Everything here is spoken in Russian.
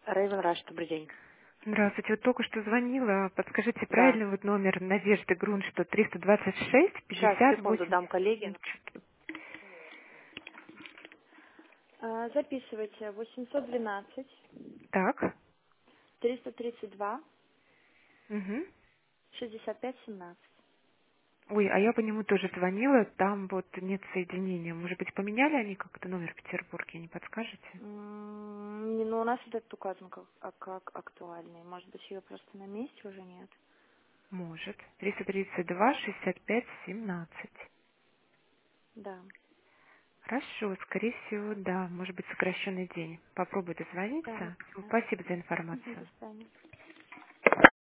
Рейвен Раш, добрый день. Здравствуйте, вот только что звонила. Подскажите, Да. правильный вот номер Надежды Грунштадт 326 Сейчас, 50 секунду, дам коллеге. 84. Записывайте 812 Так. 332 Угу. 65 17. Ой, а я по нему тоже звонила, там вот нет соединения. Может быть, поменяли они как-то номер в Петербурге, не подскажете? Не, ну у нас этот указан как актуальный. Может быть, ее просто на месте уже нет. Может. 332 65 17. Да. Хорошо, скорее всего, да. Может быть, сокращенный день. Попробуй Да. дозвониться. Да. Спасибо за Мгм, до информацию. свидания.